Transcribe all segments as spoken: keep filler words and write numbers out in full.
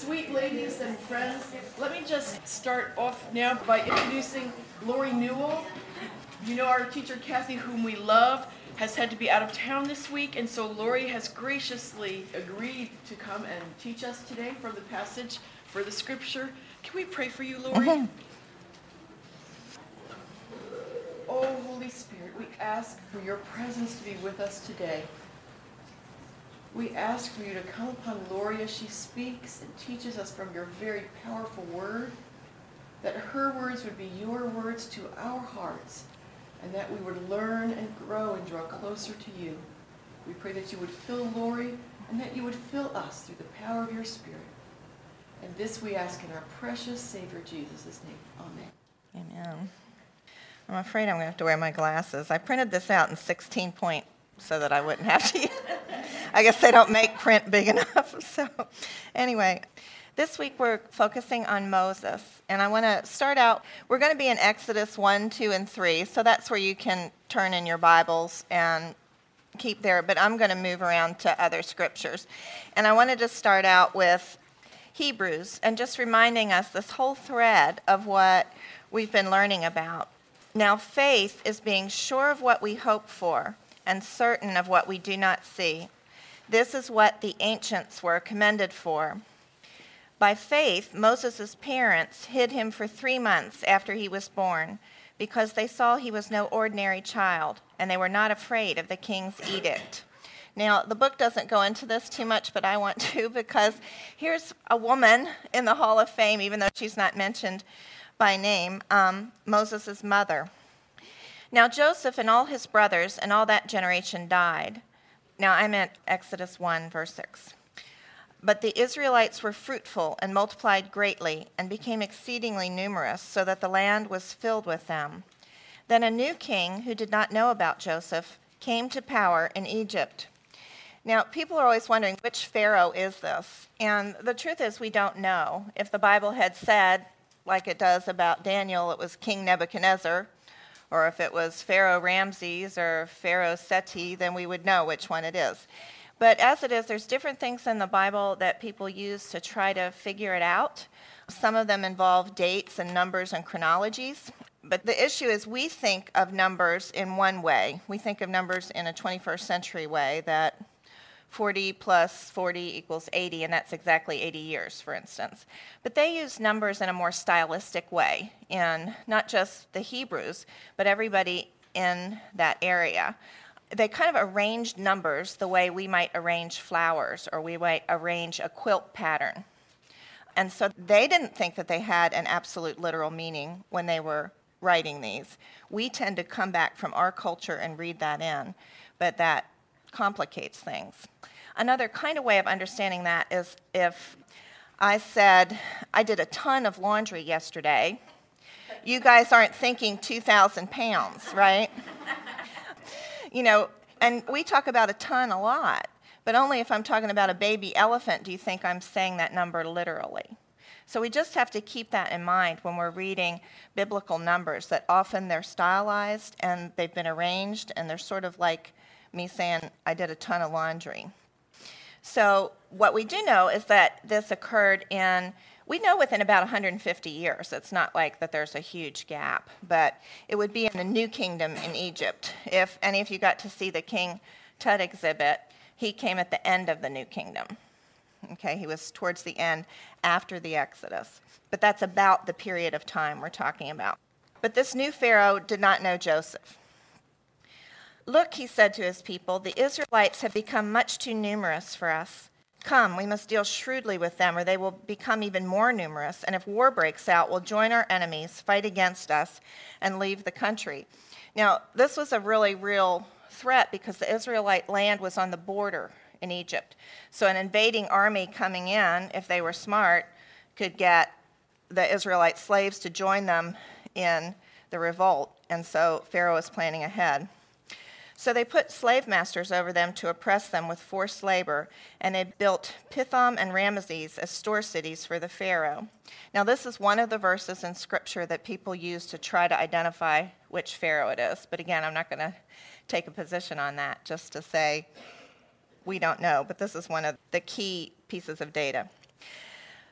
Sweet ladies and friends, let me just start off now by introducing Lori Newell. You know our teacher Kathy, whom we love, has had to be out of town this week, and so Lori has graciously agreed to come and teach us today from the passage for the scripture. Can we pray for you, Lori? Mm-hmm. Oh, Holy Spirit, we ask for your presence to be with us today. We ask for you to come upon Lori as she speaks and teaches us from your very powerful word, that her words would be your words to our hearts, and that we would learn and grow and draw closer to you. We pray that you would fill Lori and that you would fill us through the power of your Spirit. And this we ask in our precious Savior Jesus' name. Amen. Amen. I'm afraid I'm going to have to wear my glasses. I printed this out in sixteen point so that I wouldn't have to. I guess they don't make print big enough. So anyway, this week we're focusing on Moses. And I want to start out, we're going to be in Exodus one, two, and three. So that's where you can turn in your Bibles and keep there. But I'm going to move around to other scriptures. And I wanted to start out with Hebrews and just reminding us this whole thread of what we've been learning about. Now, faith is being sure of what we hope for and certain of what we do not see. This is what the ancients were commended for. By faith, Moses' parents hid him for three months after he was born, because they saw he was no ordinary child, and they were not afraid of the king's edict. Now, the book doesn't go into this too much, but I want to, because here's a woman in the Hall of Fame, even though she's not mentioned by name, um, Moses' mother. Now Joseph and all his brothers and all that generation died. Now I'm at Exodus one, verse six. But the Israelites were fruitful and multiplied greatly and became exceedingly numerous, so that the land was filled with them. Then a new king, who did not know about Joseph, came to power in Egypt. Now, people are always wondering, which Pharaoh is this? And the truth is, we don't know. If the Bible had said, like it does about Daniel, it was King Nebuchadnezzar, or if it was Pharaoh Ramses or Pharaoh Seti, then we would know which one it is. But as it is, there's different things in the Bible that people use to try to figure it out. Some of them involve dates and numbers and chronologies. But the issue is we think of numbers in one way. We think of numbers in a twenty-first century way, that forty plus forty equals eighty, and that's exactly eighty years, for instance. But they use numbers in a more stylistic way, in not just the Hebrews, but everybody in that area. They kind of arranged numbers the way we might arrange flowers, or we might arrange a quilt pattern. And so they didn't think that they had an absolute literal meaning when they were writing these. We tend to come back from our culture and read that in, but that complicates things. Another kind of way of understanding that is if I said, I did a ton of laundry yesterday, you guys aren't thinking two thousand pounds, right? You know, and we talk about a ton a lot, but only if I'm talking about a baby elephant do you think I'm saying that number literally. So we just have to keep that in mind when we're reading biblical numbers, that often they're stylized and they've been arranged, and they're sort of like me saying, I did a ton of laundry. So what we do know is that this occurred in, we know within about one hundred fifty years. It's not like that there's a huge gap, but it would be in the New Kingdom in Egypt. If any of you got to see the King Tut exhibit, he came at the end of the New Kingdom. Okay, he was towards the end after the Exodus. But that's about the period of time we're talking about. But this new Pharaoh did not know Joseph. Look, he said to his people, the Israelites have become much too numerous for us. Come, we must deal shrewdly with them, or they will become even more numerous. And if war breaks out, we'll join our enemies, fight against us, and leave the country. Now, this was a really real threat because the Israelite land was on the border in Egypt. So an invading army coming in, if they were smart, could get the Israelite slaves to join them in the revolt. And so Pharaoh was planning ahead. So they put slave masters over them to oppress them with forced labor, and they built Pithom and Ramesses as store cities for the Pharaoh. Now this is one of the verses in Scripture that people use to try to identify which Pharaoh it is. But again, I'm not going to take a position on that, just to say we don't know, but this is one of the key pieces of data.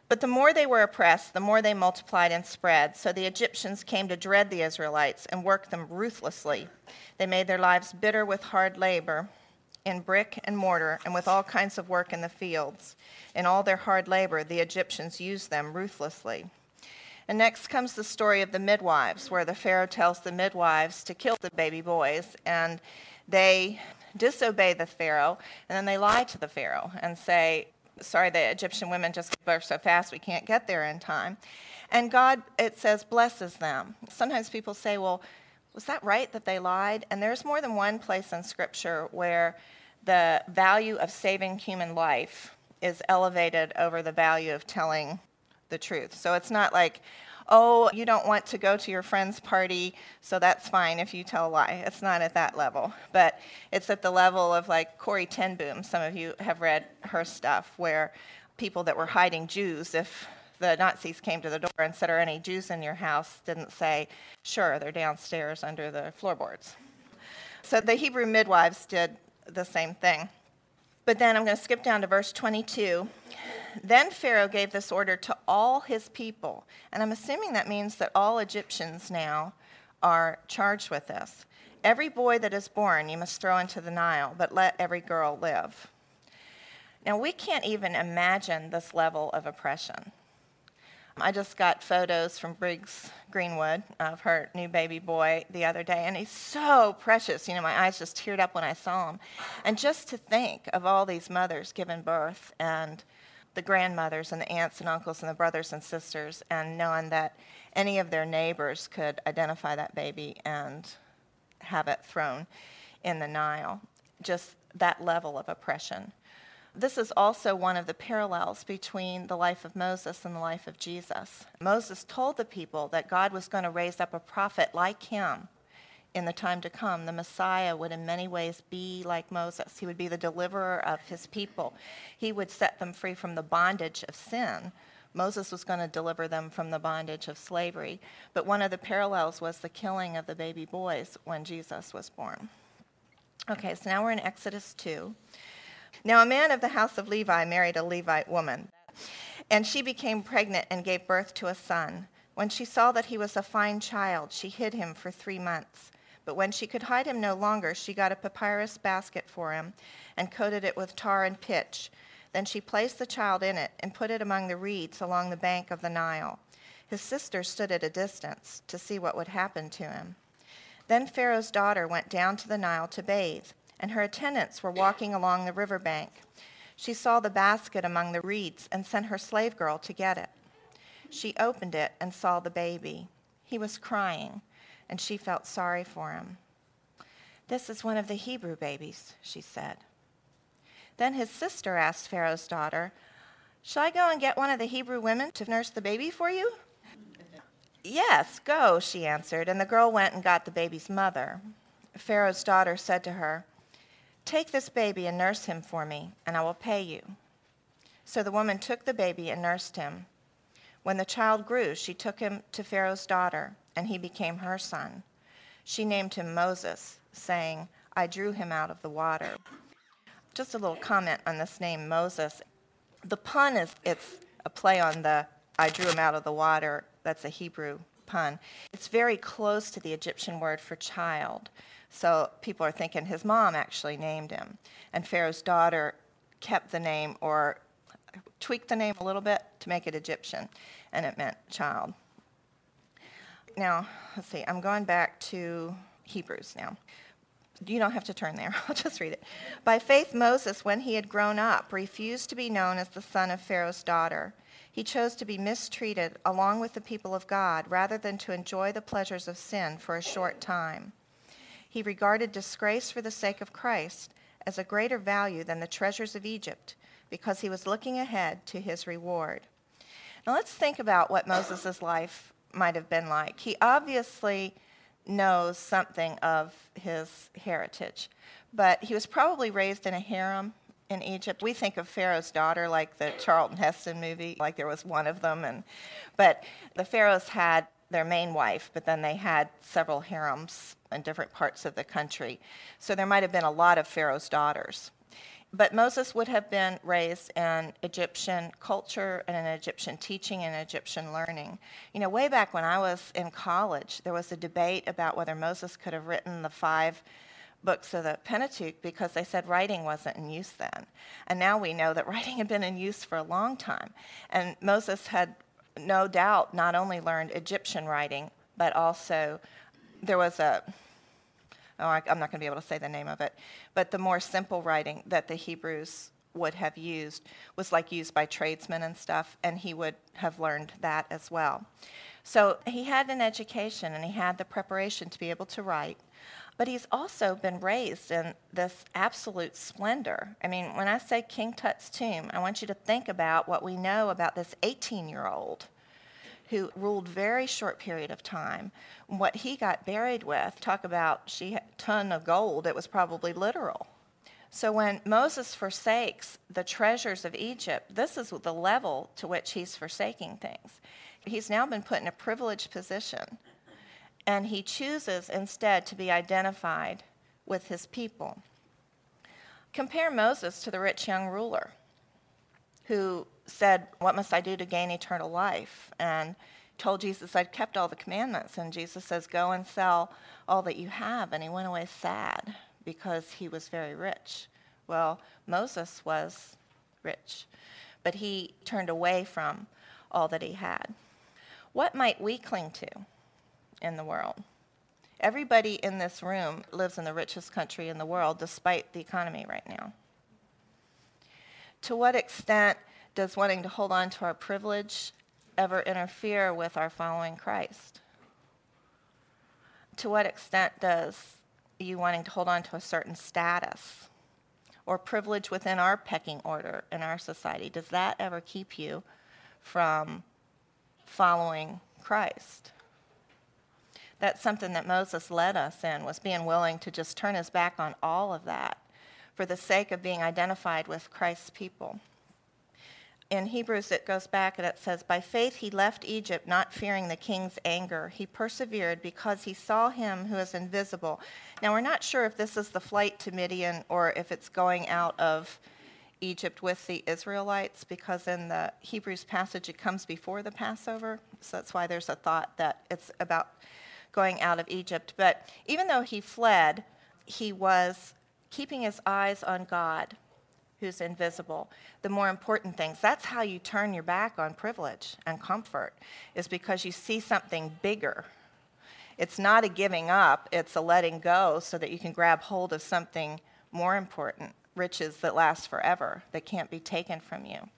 But the more they were oppressed, the more they multiplied and spread. So the Egyptians came to dread the Israelites and worked them ruthlessly. They made their lives bitter with hard labor in brick and mortar and with all kinds of work in the fields. In all their hard labor, the Egyptians used them ruthlessly. And next comes the story of the midwives, where the Pharaoh tells the midwives to kill the baby boys, and they disobey the Pharaoh, and then they lie to the Pharaoh and say, sorry, the Egyptian women just give birth so fast we can't get there in time. And God, it says, blesses them. Sometimes people say, well, was that right that they lied? And there's more than one place in Scripture where the value of saving human life is elevated over the value of telling the truth. So it's not like, oh, you don't want to go to your friend's party, so that's fine if you tell a lie. It's not at that level. But it's at the level of like Corrie ten Boom. Some of you have read her stuff, where people that were hiding Jews, if the Nazis came to the door and said, are any Jews in your house, didn't say, sure, they're downstairs under the floorboards. So the Hebrew midwives did the same thing. But then I'm going to skip down to verse twenty-two. Then Pharaoh gave this order to all his people, and I'm assuming that means that all Egyptians now are charged with this. Every boy that is born you must throw into the Nile, but let every girl live. Now, we can't even imagine this level of oppression. I just got photos from Briggs Greenwood of her new baby boy the other day, and he's so precious. You know, my eyes just teared up when I saw him. And just to think of all these mothers giving birth, and the grandmothers and the aunts and uncles and the brothers and sisters, and knowing that any of their neighbors could identify that baby and have it thrown in the Nile. Just that level of oppression. This is also one of the parallels between the life of Moses and the life of Jesus. Moses told the people that God was going to raise up a prophet like him in the time to come. The Messiah would in many ways be like Moses. He would be the deliverer of his people. He would set them free from the bondage of sin. Moses was going to deliver them from the bondage of slavery. But one of the parallels was the killing of the baby boys when Jesus was born. Okay, so now we're in Exodus two. Now a man of the house of Levi married a Levite woman, and she became pregnant and gave birth to a son. When she saw that he was a fine child, she hid him for three months. But when she could hide him no longer, she got a papyrus basket for him and coated it with tar and pitch. Then she placed the child in it and put it among the reeds along the bank of the Nile. His sister stood at a distance to see what would happen to him. Then Pharaoh's daughter went down to the Nile to bathe, and her attendants were walking along the riverbank. She saw the basket among the reeds and sent her slave girl to get it. She opened it and saw the baby. He was crying, and she felt sorry for him. "This is one of the Hebrew babies," she said. Then his sister asked Pharaoh's daughter, "Shall I go and get one of the Hebrew women to nurse the baby for you?" "Yes, go," she answered, and the girl went and got the baby's mother. Pharaoh's daughter said to her, "Take this baby and nurse him for me, and I will pay you." So the woman took the baby and nursed him. When the child grew, she took him to Pharaoh's daughter, and he became her son. She named him Moses, saying, "I drew him out of the water." Just a little comment on this name, Moses. The pun is, it's a play on the "I drew him out of the water." That's a Hebrew pun. It's very close to the Egyptian word for child. So people are thinking his mom actually named him. And Pharaoh's daughter kept the name or tweaked the name a little bit to make it Egyptian, and it meant child. Now, let's see, I'm going back to Hebrews now. You don't have to turn there. I'll just read it. By faith, Moses, when he had grown up, refused to be known as the son of Pharaoh's daughter. He chose to be mistreated along with the people of God rather than to enjoy the pleasures of sin for a short time. He regarded disgrace for the sake of Christ as a greater value than the treasures of Egypt because he was looking ahead to his reward. Now let's think about what Moses' life might have been like. He obviously knows something of his heritage, but he was probably raised in a harem in Egypt. We think of Pharaoh's daughter like the Charlton Heston movie, like there was one of them, and but the pharaohs had their main wife, but then they had several harems in different parts of the country. So there might have been a lot of Pharaoh's daughters. But Moses would have been raised in Egyptian culture and in Egyptian teaching and Egyptian learning. You know, way back when I was in college, there was a debate about whether Moses could have written the five books of the Pentateuch because they said writing wasn't in use then. And now we know that writing had been in use for a long time. And Moses had no doubt not only learned Egyptian writing, but also there was a, oh, I, I'm not going to be able to say the name of it, but the more simple writing that the Hebrews would have used was like used by tradesmen and stuff, and he would have learned that as well. So he had an education and he had the preparation to be able to write, but he's also been raised in this absolute splendor. I mean, when I say King Tut's tomb, I want you to think about what we know about this eighteen-year-old who ruled very short period of time, what he got buried with. Talk about she had a ton of gold, it was probably literal. So when Moses forsakes the treasures of Egypt, this is the level to which he's forsaking things. He's now been put in a privileged position, and he chooses instead to be identified with his people. Compare Moses to the rich young ruler who said, "What must I do to gain eternal life?" and told Jesus, "I'd kept all the commandments." And Jesus says, "Go and sell all that you have." And he went away sad because he was very rich. Well, Moses was rich, but he turned away from all that he had. What might we cling to in the world? Everybody in this room lives in the richest country in the world, despite the economy right now. To what extent does wanting to hold on to our privilege ever interfere with our following Christ? To what extent does you wanting to hold on to a certain status or privilege within our pecking order in our society, does that ever keep you from following Christ? That's something that Moses led us in, was being willing to just turn his back on all of that for the sake of being identified with Christ's people. In Hebrews, it goes back and it says, "By faith he left Egypt, not fearing the king's anger. He persevered because he saw him who is invisible." Now, we're not sure if this is the flight to Midian or if it's going out of Egypt with the Israelites, because in the Hebrews passage it comes before the Passover. So that's why there's a thought that it's about going out of Egypt. But even though he fled, he was keeping his eyes on God, who's invisible. The more important things. That's how you turn your back on privilege and comfort, is because you see something bigger. It's not a giving up, it's a letting go so that you can grab hold of something more important, riches that last forever, that can't be taken from you.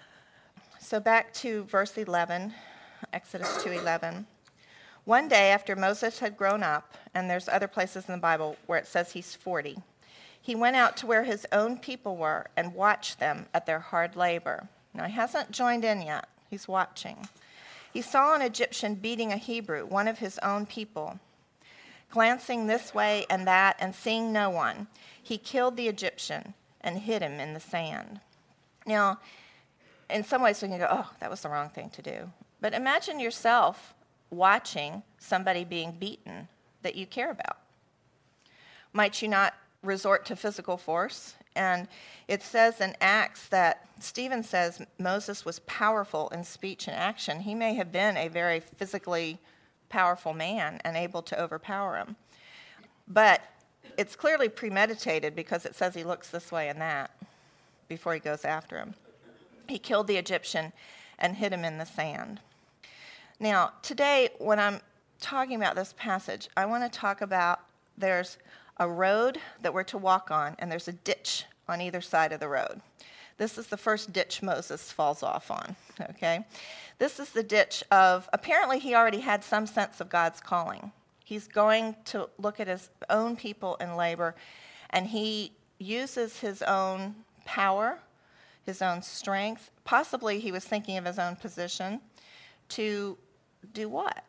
So back to verse eleven, Exodus two eleven. One day after Moses had grown up, and there's other places in the Bible where it says he's forty, he went out to where his own people were and watched them at their hard labor. Now, he hasn't joined in yet. He's watching. He saw an Egyptian beating a Hebrew, one of his own people. Glancing this way and that and seeing no one, he killed the Egyptian and hid him in the sand. Now, in some ways we can go, oh, that was the wrong thing to do. But imagine yourself watching somebody being beaten that you care about. Might you not resort to physical force? And it says in Acts that Stephen says Moses was powerful in speech and action. He may have been a very physically powerful man and able to overpower him. But it's clearly premeditated because it says he looks this way and that before he goes after him. He killed the Egyptian and hid him in the sand. Now, today, when I'm talking about this passage, I want to talk about there's a road that we're to walk on, and there's a ditch on either side of the road. This is the first ditch Moses falls off on, okay? This is the ditch of, apparently he already had some sense of God's calling. He's going to look at his own people in labor, and he uses his own power, his own strength, possibly he was thinking of his own position, to do what?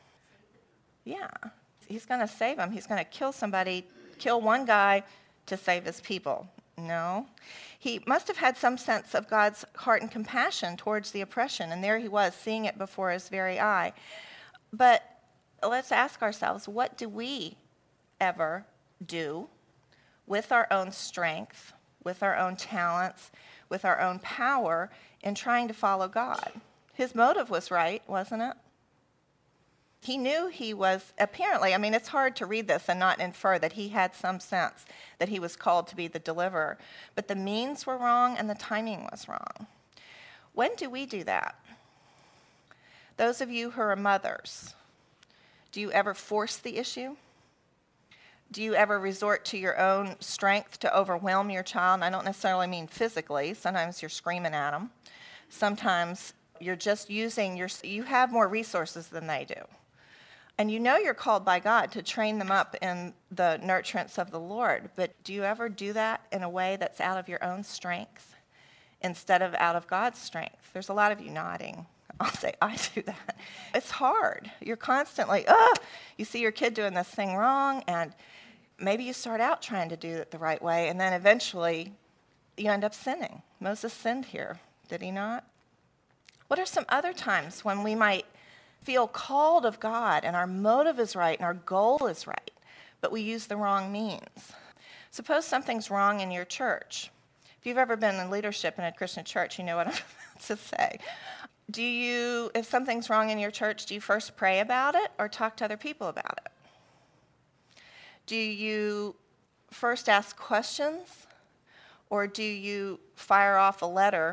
Yeah, he's going to save him. He's going to kill somebody, kill one guy to save his people. No. He must have had some sense of God's heart and compassion towards the oppression, and there he was, seeing it before his very eye. But let's ask ourselves, what do we ever do with our own strength with our own talents, with our own power in trying to follow God. His motive was right, wasn't it? He knew he was, apparently, I mean, it's hard to read this and not infer that he had some sense that he was called to be the deliverer. But the means were wrong and the timing was wrong. When do we do that? Those of you who are mothers, do you ever force the issue? Do you ever resort to your own strength to overwhelm your child? And I don't necessarily mean physically. Sometimes you're screaming at them. Sometimes you're just using your, you have more resources than they do. And you know you're called by God to train them up in the nurturance of the Lord, but do you ever do that in a way that's out of your own strength instead of out of God's strength? There's a lot of you nodding. I'll say, I do that. It's hard. You're constantly, oh, you see your kid doing this thing wrong, and maybe you start out trying to do it the right way, and then eventually you end up sinning. Moses sinned here, did he not? What are some other times when we might feel called of God and our motive is right and our goal is right, but we use the wrong means? Suppose something's wrong in your church. If you've ever been in leadership in a Christian church, you know what I'm about to say. Do you, if something's wrong in your church, do you first pray about it or talk to other people about it? Do you first ask questions or do you fire off a letter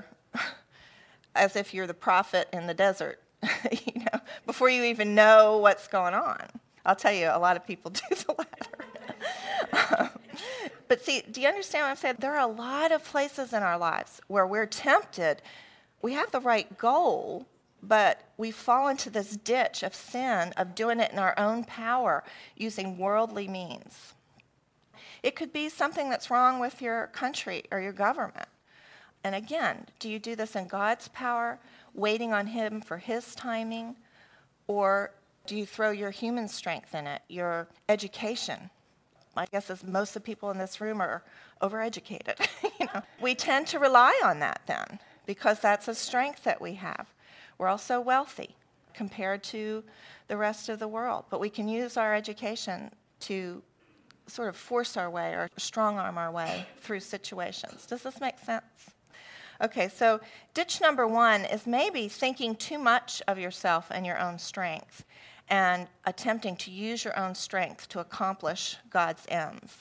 as if you're the prophet in the desert, you know, before you even know what's going on? I'll tell you, a lot of people do the latter. um, but see, do you understand what I'm saying? There are a lot of places in our lives where we're tempted. We have the right goal, but we fall into this ditch of sin, of doing it in our own power, using worldly means. It could be something that's wrong with your country or your government. And again, do you do this in God's power, waiting on him for his timing, or do you throw your human strength in it, your education? My guess is most of the people in this room are overeducated. you know, we tend to rely on that then, because that's a strength that we have. We're also wealthy compared to the rest of the world, but we can use our education to sort of force our way or strong-arm our way through situations. Does this make sense? Okay, so ditch number one is maybe thinking too much of yourself and your own strength and attempting to use your own strength to accomplish God's ends.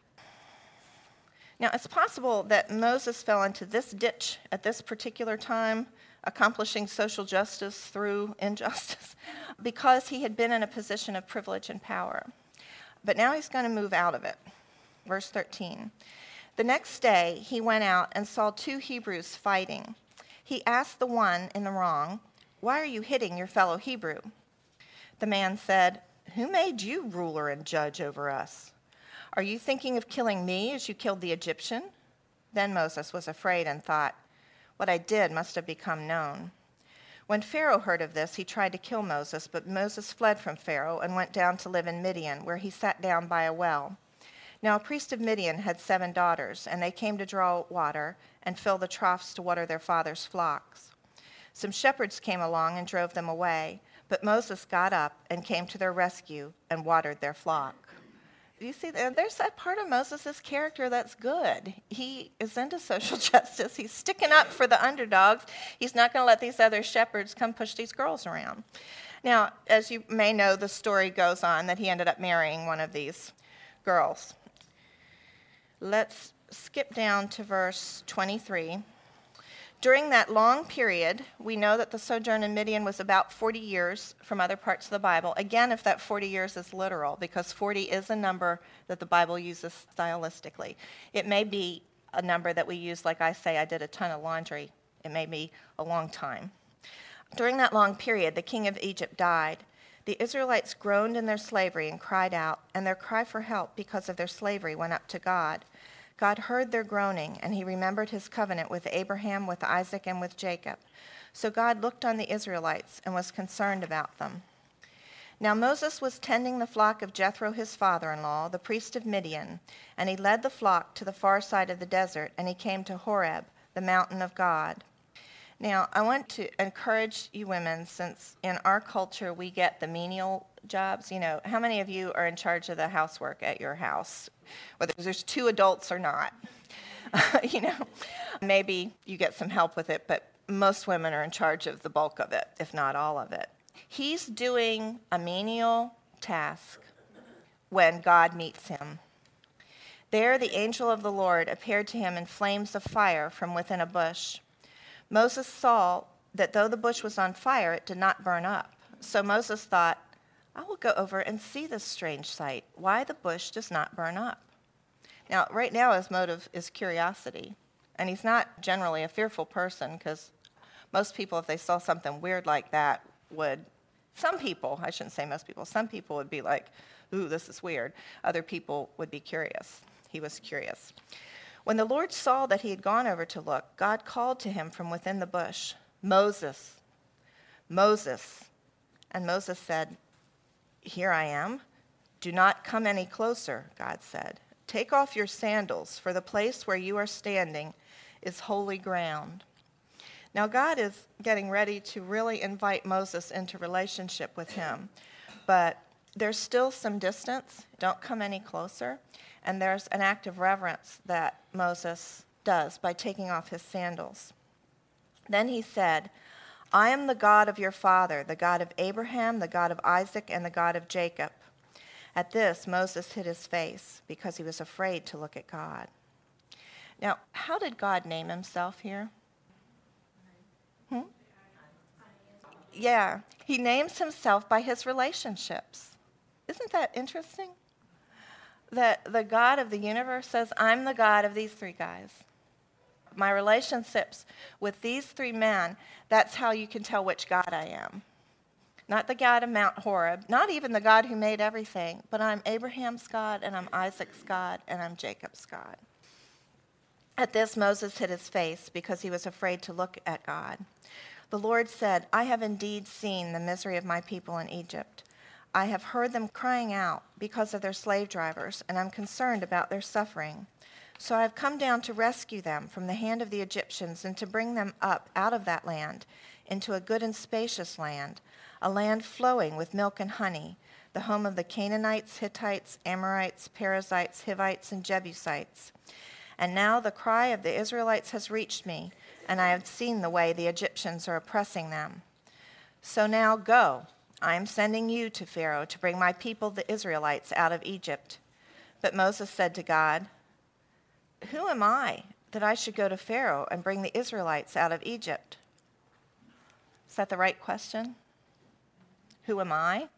Now, it's possible that Moses fell into this ditch at this particular time, accomplishing social justice through injustice, because he had been in a position of privilege and power. But now he's going to move out of it. Verse thirteen. The next day he went out and saw two Hebrews fighting. He asked the one in the wrong, "Why are you hitting your fellow Hebrew?" The man said, "Who made you ruler and judge over us? Are you thinking of killing me as you killed the Egyptian?" Then Moses was afraid and thought, "What I did must have become known." When Pharaoh heard of this, he tried to kill Moses, but Moses fled from Pharaoh and went down to live in Midian, where he sat down by a well. Now a priest of Midian had seven daughters, and they came to draw water and fill the troughs to water their father's flocks. Some shepherds came along and drove them away, but Moses got up and came to their rescue and watered their flock. You see, there's that part of Moses' character that's good. He is into social justice. He's sticking up for the underdogs. He's not going to let these other shepherds come push these girls around. Now, as you may know, the story goes on that he ended up marrying one of these girls. Let's skip down to verse twenty-three. During that long period, we know that the sojourn in Midian was about forty years from other parts of the Bible. Again, if that forty years is literal, because forty is a number that the Bible uses stylistically. It may be a number that we use, like I say, I did a ton of laundry. It may be a long time. During that long period, the king of Egypt died. The Israelites groaned in their slavery and cried out, and their cry for help because of their slavery went up to God. God heard their groaning, and he remembered his covenant with Abraham, with Isaac, and with Jacob. So God looked on the Israelites and was concerned about them. Now Moses was tending the flock of Jethro, his father-in-law, the priest of Midian, and he led the flock to the far side of the desert, and he came to Horeb, the mountain of God. Now, I want to encourage you women, since in our culture we get the menial jobs. You know, how many of you are in charge of the housework at your house, whether there's two adults or not? you know, maybe you get some help with it, but most women are in charge of the bulk of it, if not all of it. He's doing a menial task when God meets him. There the angel of the Lord appeared to him in flames of fire from within a bush. Moses saw that though the bush was on fire, it did not burn up. So Moses thought, I will go over and see this strange sight, why the bush does not burn up. Now, right now his motive is curiosity. And he's not generally a fearful person, because most people, if they saw something weird like that, would, some people, I shouldn't say most people, some people would be like, ooh, this is weird. Other people would be curious. He was curious. When the Lord saw that he had gone over to look, God called to him from within the bush, Moses, Moses. And Moses said, here I am. Do not come any closer, God said. Take off your sandals, for the place where you are standing is holy ground. Now God is getting ready to really invite Moses into relationship with him, but there's still some distance. Don't come any closer. And there's an act of reverence that Moses does by taking off his sandals. Then he said, I am the God of your father, the God of Abraham, the God of Isaac, and the God of Jacob. At this, Moses hid his face because he was afraid to look at God. Now, how did God name himself here? Hmm? Yeah, he names himself by his relationships. Isn't that interesting? That the God of the universe says, I'm the God of these three guys. My relationships with these three men, that's how you can tell which God I am. Not the God of Mount Horeb, not even the God who made everything, but I'm Abraham's God, and I'm Isaac's God, and I'm Jacob's God. At this, Moses hid his face because he was afraid to look at God. The Lord said, I have indeed seen the misery of my people in Egypt. I have heard them crying out because of their slave drivers, and I'm concerned about their suffering. So I have come down to rescue them from the hand of the Egyptians and to bring them up out of that land into a good and spacious land, a land flowing with milk and honey, the home of the Canaanites, Hittites, Amorites, Perizzites, Hivites, and Jebusites. And now the cry of the Israelites has reached me, and I have seen the way the Egyptians are oppressing them. So now go. I am sending you to Pharaoh to bring my people, the Israelites, out of Egypt. But Moses said to God, who am I that I should go to Pharaoh and bring the Israelites out of Egypt? Is that the right question? Who am I?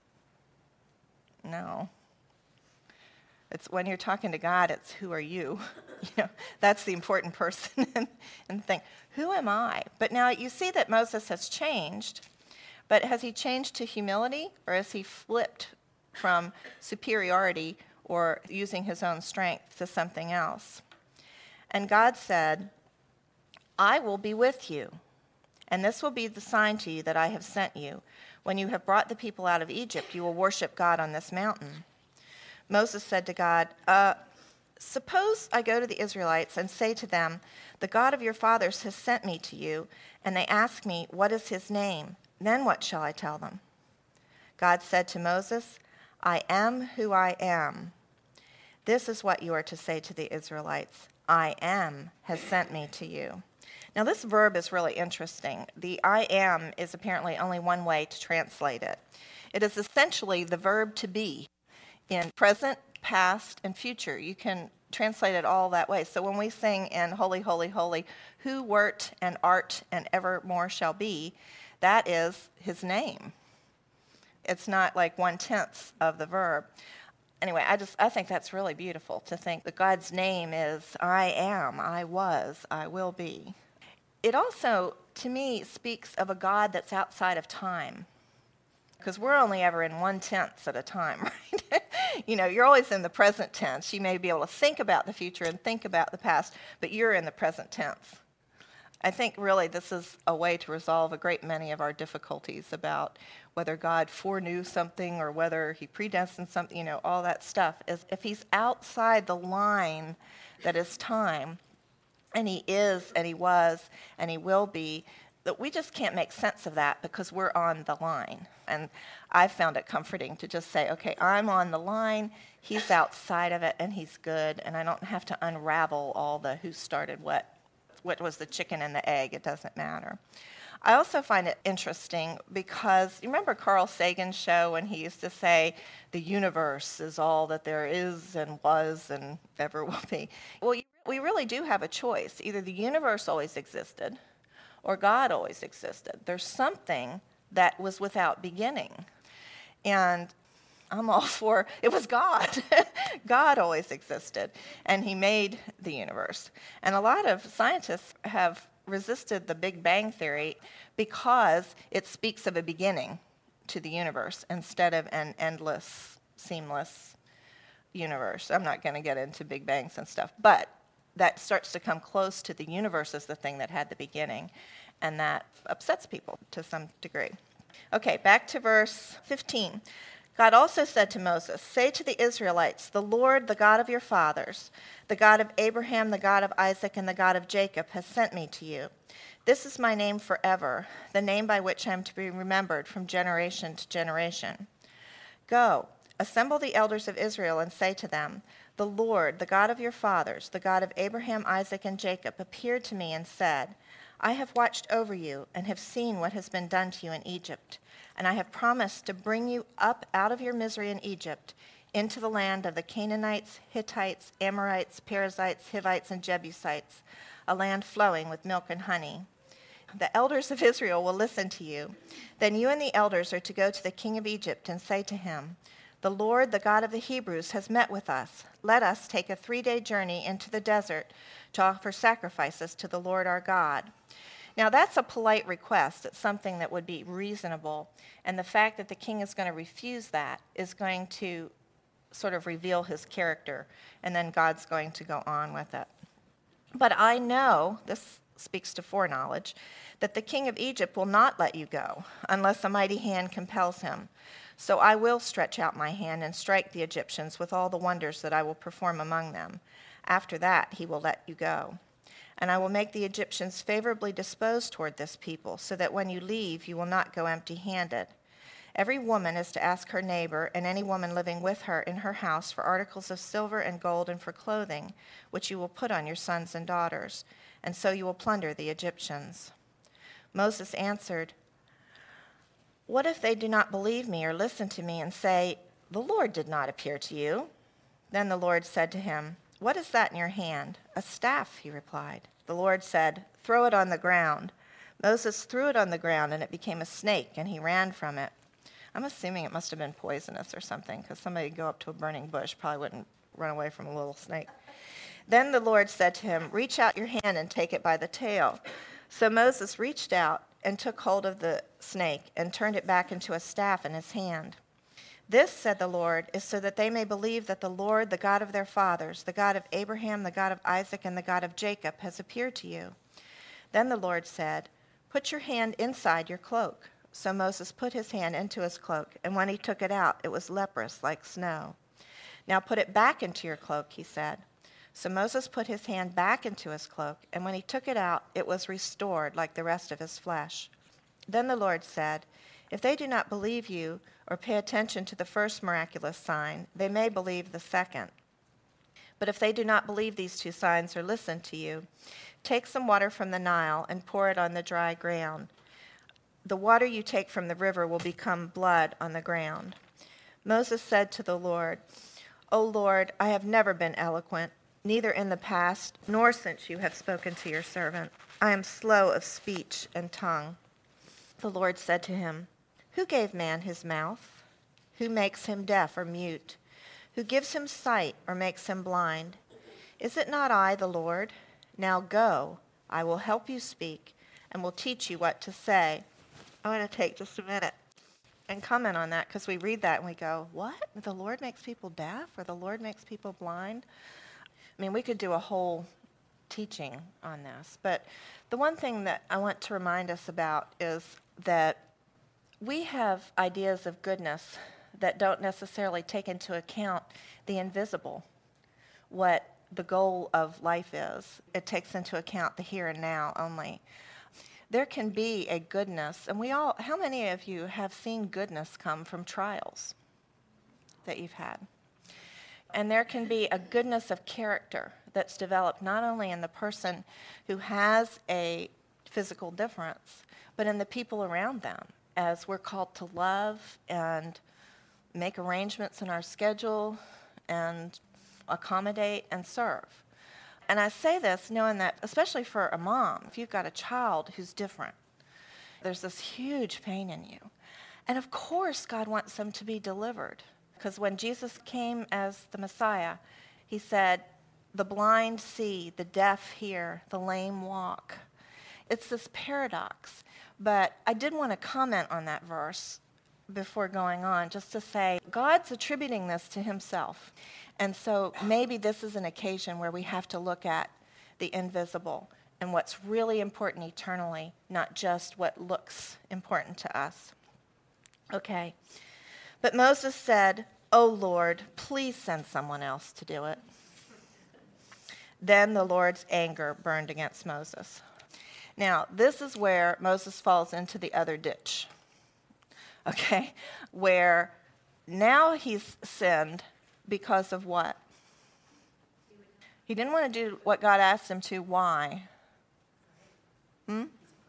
No. It's when you're talking to God, it's who are you? You know, that's the important person and think, who am I? But now you see that Moses has changed. But has he changed to humility, or has he flipped from superiority or using his own strength to something else? And God said, I will be with you, and this will be the sign to you that I have sent you. When you have brought the people out of Egypt, you will worship God on this mountain. Moses said to God, uh, suppose I go to the Israelites and say to them, the God of your fathers has sent me to you, and they ask me, what is his name? Then what shall I tell them? God said to Moses, I am who I am. This is what you are to say to the Israelites. I am has sent me to you. Now this verb is really interesting. The I am is apparently only one way to translate it. It is essentially the verb to be in present, past, and future. You can translate it all that way. So when we sing in Holy, Holy, Holy, who wert and art and evermore shall be, that is his name. It's not like one-tenth of the verb. Anyway, I just I think that's really beautiful to think that God's name is I am, I was, I will be. It also, to me, speaks of a God that's outside of time. Because we're only ever in one-tenth at a time, right? You know, you're always in the present tense. You may be able to think about the future and think about the past, but you're in the present tense. I think really this is a way to resolve a great many of our difficulties about whether God foreknew something or whether he predestined something, you know, all that stuff. Is if he's outside the line that is time, and he is, and he was, and he will be, that we just can't make sense of that because we're on the line. And I've found it comforting to just say, okay, I'm on the line, he's outside of it, and he's good, and I don't have to unravel all the who started what, what was the chicken and the egg, it doesn't matter. I also find it interesting because you remember Carl Sagan's show when he used to say, the universe is all that there is and was and ever will be. Well, you, we really do have a choice. Either the universe always existed or God always existed. There's something that was without beginning. And I'm all for, it was God. God always existed, and he made the universe. And a lot of scientists have resisted the Big Bang Theory because it speaks of a beginning to the universe instead of an endless, seamless universe. I'm not going to get into Big Bangs and stuff, but that starts to come close to the universe as the thing that had the beginning, and that upsets people to some degree. Okay, back to verse fifteen. God also said to Moses, say to the Israelites, the Lord, the God of your fathers, the God of Abraham, the God of Isaac, and the God of Jacob, has sent me to you. This is my name forever, the name by which I am to be remembered from generation to generation. Go, assemble the elders of Israel and say to them, the Lord, the God of your fathers, the God of Abraham, Isaac, and Jacob, appeared to me and said, I have watched over you and have seen what has been done to you in Egypt. And I have promised to bring you up out of your misery in Egypt into the land of the Canaanites, Hittites, Amorites, Perizzites, Hivites, and Jebusites, a land flowing with milk and honey. The elders of Israel will listen to you. Then you and the elders are to go to the king of Egypt and say to him, the Lord, the God of the Hebrews, has met with us. Let us take a three-day journey into the desert to offer sacrifices to the Lord our God. Now, that's a polite request. It's something that would be reasonable. And the fact that the king is going to refuse that is going to sort of reveal his character, and then God's going to go on with it. But I know, this speaks to foreknowledge, that the king of Egypt will not let you go unless a mighty hand compels him. So I will stretch out my hand and strike the Egyptians with all the wonders that I will perform among them. After that, he will let you go. And I will make the Egyptians favorably disposed toward this people, so that when you leave, you will not go empty-handed. Every woman is to ask her neighbor and any woman living with her in her house for articles of silver and gold and for clothing, which you will put on your sons and daughters, and so you will plunder the Egyptians. Moses answered, what if they do not believe me or listen to me and say, the Lord did not appear to you? Then the Lord said to him, what is that in your hand? A staff, he replied. The Lord said, throw it on the ground. Moses threw it on the ground, and it became a snake, and he ran from it. I'm assuming it must have been poisonous or something, because somebody go up to a burning bush probably wouldn't run away from a little snake. Then the Lord said to him, reach out your hand and take it by the tail. So Moses reached out and took hold of the snake and turned it back into a staff in his hand. This, said the Lord, is so that they may believe that the Lord, the God of their fathers, the God of Abraham, the God of Isaac, and the God of Jacob, has appeared to you. Then the Lord said, put your hand inside your cloak. So Moses put his hand into his cloak, and when he took it out, it was leprous like snow. Now put it back into your cloak, he said. So Moses put his hand back into his cloak, and when he took it out, it was restored like the rest of his flesh. Then the Lord said, if they do not believe you or pay attention to the first miraculous sign, they may believe the second. But if they do not believe these two signs or listen to you, take some water from the Nile and pour it on the dry ground. The water you take from the river will become blood on the ground. Moses said to the Lord, O Lord, I have never been eloquent, neither in the past nor since you have spoken to your servant. I am slow of speech and tongue. The Lord said to him, who gave man his mouth? Who makes him deaf or mute? Who gives him sight or makes him blind? Is it not I, the Lord? Now go, I will help you speak and will teach you what to say. I want to take just a minute and comment on that, because we read that and we go, what? The Lord makes people deaf, or the Lord makes people blind? I mean, we could do a whole teaching on this, but the one thing that I want to remind us about is that we have ideas of goodness that don't necessarily take into account the invisible, what the goal of life is. It takes into account the here and now only. there can be a goodness, and we all, how many of you have seen goodness come from trials that you've had? And there can be a goodness of character that's developed not only in the person who has a physical difference, but in the people around them, as we're called to love and make arrangements in our schedule and accommodate and serve. And I say this knowing that, especially for a mom, if you've got a child who's different, there's this huge pain in you. And of course, God wants them to be delivered. Because when Jesus came as the Messiah, he said, the blind see, the deaf hear, the lame walk. It's this paradox. But I did want to comment on that verse before going on, just to say, God's attributing this to himself. And so maybe this is an occasion where we have to look at the invisible and what's really important eternally, not just what looks important to us. Okay. But Moses said, "O Lord, please send someone else to do it." Then the Lord's anger burned against Moses. Now, this is where Moses falls into the other ditch, okay, where now he's sinned because of what? He didn't want to do what God asked him to. Why? Hmm?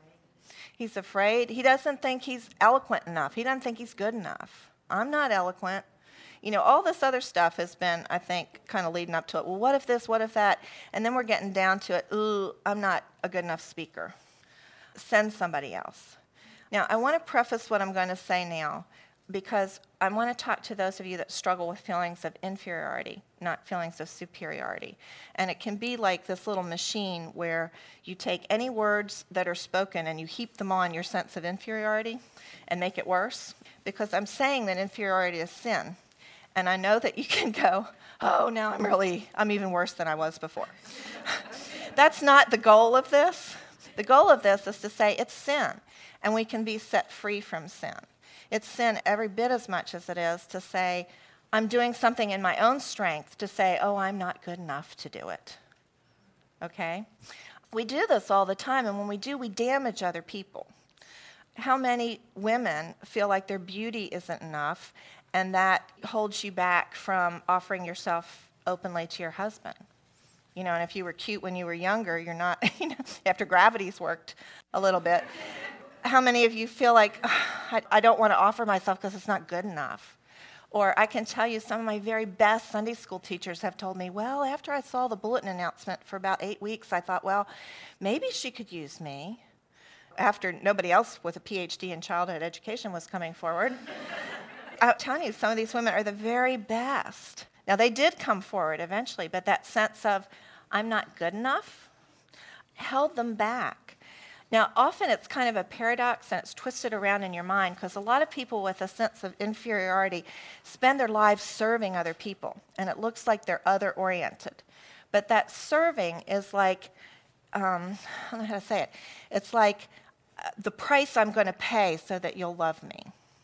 He's afraid. He doesn't think he's eloquent enough. He doesn't think he's good enough. I'm not eloquent. You know, all this other stuff has been, I think, kind of leading up to it. Well, what if this, what if that? And then we're getting down to it, ooh, I'm not a good enough speaker. Send somebody else. Now, I want to preface what I'm going to say now because I want to talk to those of you that struggle with feelings of inferiority, not feelings of superiority. And it can be like this little machine where you take any words that are spoken and you heap them on your sense of inferiority and make it worse. Because I'm saying that inferiority is sin. And I know that you can go, oh, now I'm really, I'm even worse than I was before. That's not the goal of this. The goal of this is to say it's sin, and we can be set free from sin. It's sin every bit as much as it is to say, I'm doing something in my own strength to say, oh, I'm not good enough to do it. Okay? We do this all the time, and when we do, we damage other people. How many women feel like their beauty isn't enough, and that holds you back from offering yourself openly to your husband? You know, and if you were cute when you were younger, you're not, you know, after gravity's worked a little bit. How many of you feel like, I, I don't want to offer myself because it's not good enough? Or I can tell you some of my very best Sunday school teachers have told me, well, after I saw the bulletin announcement for about eight weeks, I thought, well, maybe she could use me. After nobody else with a P H D in childhood education was coming forward. I'm telling you, some of these women are the very best. Now, they did come forward eventually, but that sense of, I'm not good enough, held them back. Now, often it's kind of a paradox and it's twisted around in your mind because a lot of people with a sense of inferiority spend their lives serving other people, and it looks like they're other-oriented. But that serving is like, um, I don't know how to say it, it's like uh, the price I'm going to pay so that you'll love me.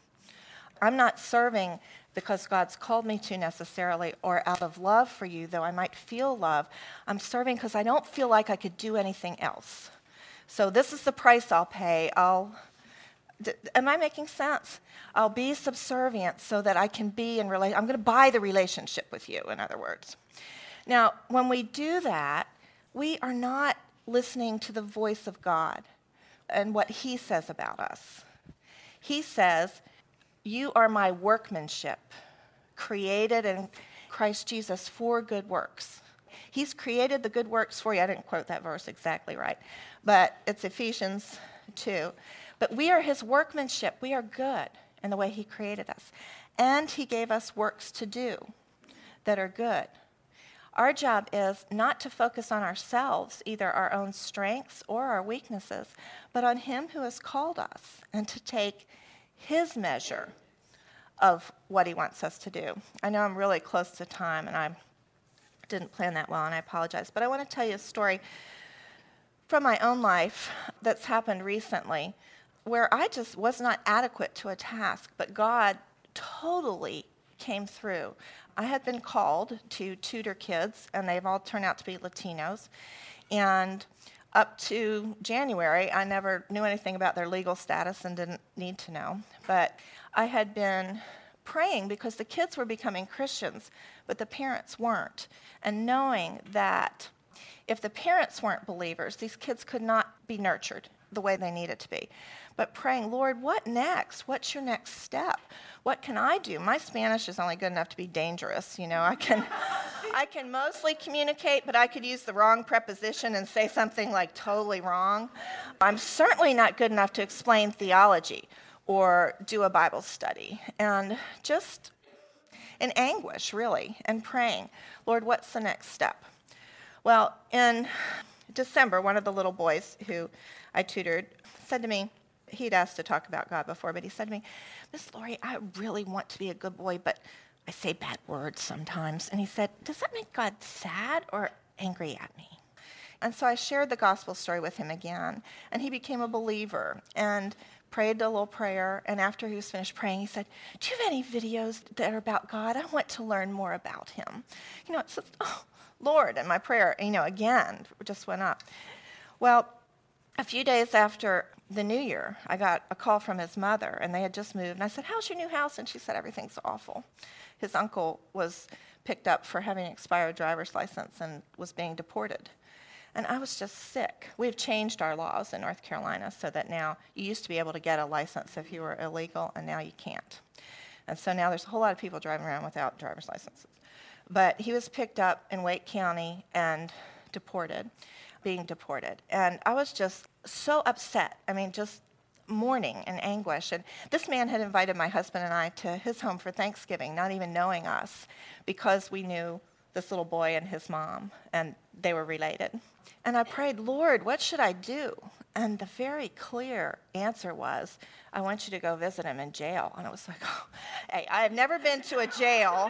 I'm not serving because God's called me to necessarily, or out of love for you, though I might feel love. I'm serving because I don't feel like I could do anything else. So this is the price I'll pay. I'll, d- am I making sense? I'll be subservient so that I can be in relation. I'm going to buy the relationship with you, in other words. Now, when we do that, we are not listening to the voice of God and what he says about us. He says, you are my workmanship, created in Christ Jesus for good works. He's created the good works for you. I didn't quote that verse exactly right, but it's Ephesians two. But we are his workmanship. We are good in the way he created us. And he gave us works to do that are good. Our job is not to focus on ourselves, either our own strengths or our weaknesses, but on him who has called us, and to take his measure of what he wants us to do. I know I'm really close to time, and I didn't plan that well, and I apologize. But I want to tell you a story from my own life that's happened recently where I just was not adequate to a task, but God totally came through. I had been called to tutor kids, and they've all turned out to be Latinos. And up to January, I never knew anything about their legal status and didn't need to know. But I had been praying because the kids were becoming Christians, but the parents weren't. And knowing that if the parents weren't believers, these kids could not be nurtured the way they needed to be. But praying, Lord, what next? What's your next step? What can I do? My Spanish is only good enough to be dangerous. You know, I can, I can mostly communicate, but I could use the wrong preposition and say something like totally wrong. I'm certainly not good enough to explain theology or do a Bible study. And just in anguish, really, and praying, Lord, what's the next step? Well, in December, one of the little boys who I tutored said to me, he'd asked to talk about God before, but he said to me, Miss Lori, I really want to be a good boy, but I say bad words sometimes. And he said, does that make God sad or angry at me? And so I shared the gospel story with him again, and he became a believer and prayed a little prayer. And after he was finished praying, he said, do you have any videos that are about God? I want to learn more about him. You know, it says, oh, Lord, and my prayer, you know, again, just went up. Well, a few days after the new year, I got a call from his mother, and they had just moved. And I said, how's your new house? And she said, everything's awful. His uncle was picked up for having an expired driver's license and was being deported. And I was just sick. We've changed our laws in North Carolina so that now you used to be able to get a license if you were illegal, and now you can't. And so now there's a whole lot of people driving around without driver's licenses. But he was picked up in Wake County and deported, being deported. And I was just so upset. I mean, just mourning and anguish. And this man had invited my husband and I to his home for Thanksgiving, not even knowing us, because we knew this little boy and his mom, and they were related. And I prayed, Lord, what should I do? And the very clear answer was, I want you to go visit him in jail. And I was like, oh, hey, I have never been to a jail.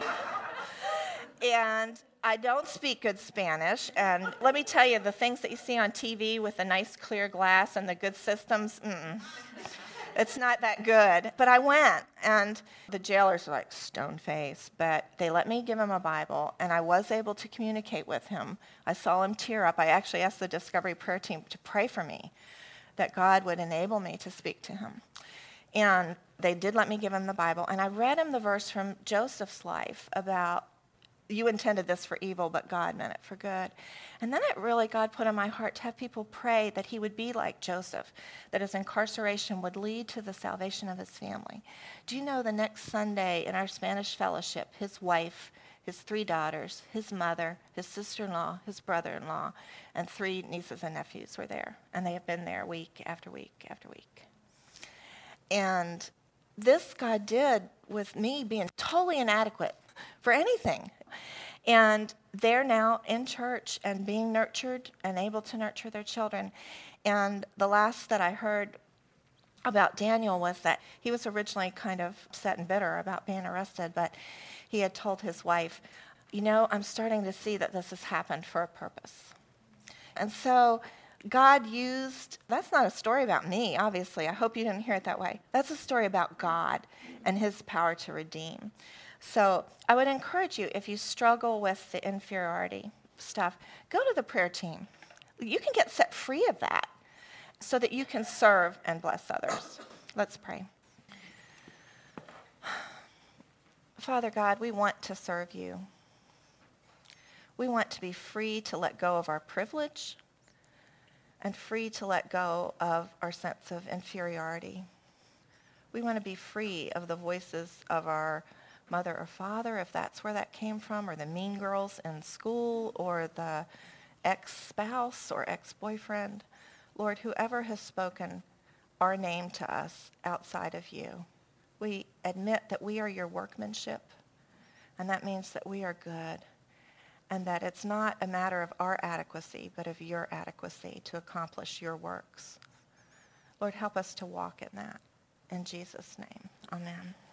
And I don't speak good Spanish, and let me tell you, the things that you see on T V with the nice clear glass and the good systems, mm-mm. It's not that good. But I went, and the jailers were like stone-faced, but they let me give him a Bible, and I was able to communicate with him. I saw him tear up. I actually asked the Discovery Prayer Team to pray for me, that God would enable me to speak to him. And they did let me give him the Bible, and I read him the verse from Joseph's life about, you intended this for evil, but God meant it for good. And then it really, God put in my heart to have people pray that he would be like Joseph, that his incarceration would lead to the salvation of his family. Do you know the next Sunday in our Spanish fellowship, his wife, his three daughters, his mother, his sister-in-law, his brother-in-law, and three nieces and nephews were there. And they have been there week after week after week. And this God did with me being totally inadequate for anything. And they're now in church and being nurtured and able to nurture their children. And the last that I heard about Daniel was that he was originally kind of upset and bitter about being arrested, but he had told his wife, you know, I'm starting to see that this has happened for a purpose. And so God used, that's not a story about me, obviously. I hope you didn't hear it that way. That's a story about God and his power to redeem. So I would encourage you, if you struggle with the inferiority stuff, go to the prayer team. You can get set free of that so that you can serve and bless others. Let's pray. Father God, we want to serve you. We want to be free to let go of our privilege and free to let go of our sense of inferiority. We want to be free of the voices of our mother or father, if that's where that came from, or the mean girls in school, or the ex-spouse or ex-boyfriend. Lord, whoever has spoken our name to us outside of you, we admit that we are your workmanship, and that means that we are good, and that it's not a matter of our adequacy, but of your adequacy to accomplish your works. Lord, help us to walk in that. In Jesus' name, amen.